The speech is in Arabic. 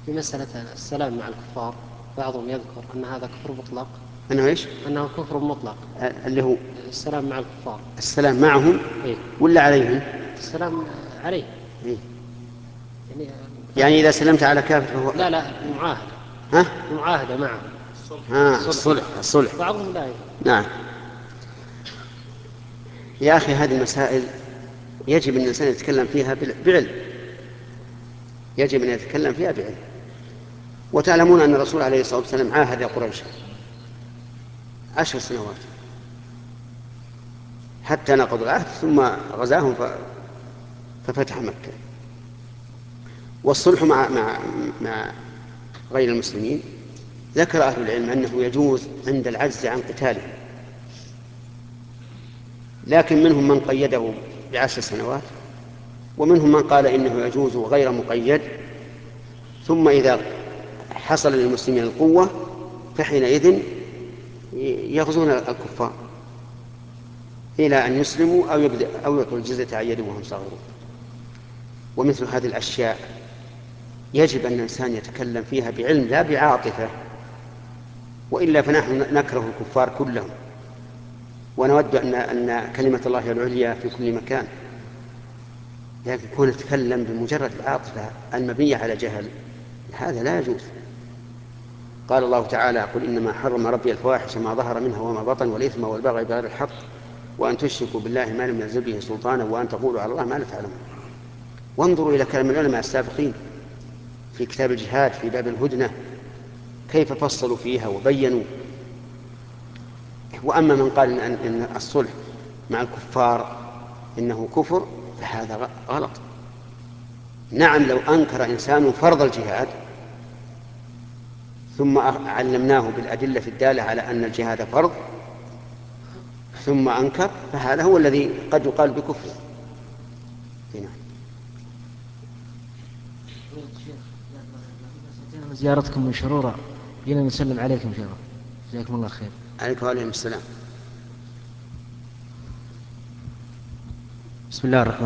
في مسألة السلام مع الكفار، بعضهم يذكر أن هذا كفر مطلق. أنه إيش؟ أنه كفر مطلق. اللي هو السلام مع الكفار. السلام معهم إيه؟ ولا عليهم؟ السلام عليه. إيه؟ يعني يعني إذا سلمت على كافر فهو لا لا، المعاهدة. ها؟ المعاهدة معه. الصلح. بعضهم لا يفعل. نعم. يا أخي هذه المسائل يجب أن الإنسان يتكلم فيها بعلم، يجب أن يتكلم فيها بعلم. وتعلمون أن الرسول عليه الصلاة والسلام عاهد قريش 10 سنوات حتى نقضوا العهد، ثم غزاهم ففتح مكة. والصلح مع غير المسلمين ذكر أهل العلم أنه يجوز عند العجز عن قتالهم، لكن منهم من قيده ب10 سنوات، ومنهم من قال إنه يجوز غير مقيد، ثم إذا حصل للمسلمين القوة فحينئذ يغزون الكفار إلى أن يسلموا أو يعطوا الجزية عن يد وهم صاغرون. ومثل هذه الأشياء يجب أن الإنسان يتكلم فيها بعلم لا بعاطفة، وإلا فنحن نكره الكفار كلهم ونود أن كلمة الله العليا في كل مكان، لكن كون نتكلم بمجرد العاطفة المبنية على جهل هذا لا يجوز. قال الله تعالى: قل إنما حرم ربي الفواحش ما ظهر منها وما بطن والإثم والبغي بغير الحق وأن تشركوا بالله ما لم ينزل به سلطانا وأن تقولوا على الله ما لا تعلمون. وانظروا إلى كلام العلماء السابقين في كتاب الجهاد في باب الهدنة كيف فصلوا فيها وبينوا. وأما من قال إن الصلح مع الكفار إنه كفر فهذا غلط. نعم، لو أنكر إنسان فرض الجهاد ثم علمناه بالأدلة الدالة على أن الجهاد فرض ثم أنكر فهذا هو الذي قد يقال بكفر. هنا زيارتكم من شرورة، جينا نسلم عليكم شرورة. جزاكم الله خير. عليكم وعليكم السلام. بسم الله الرحمن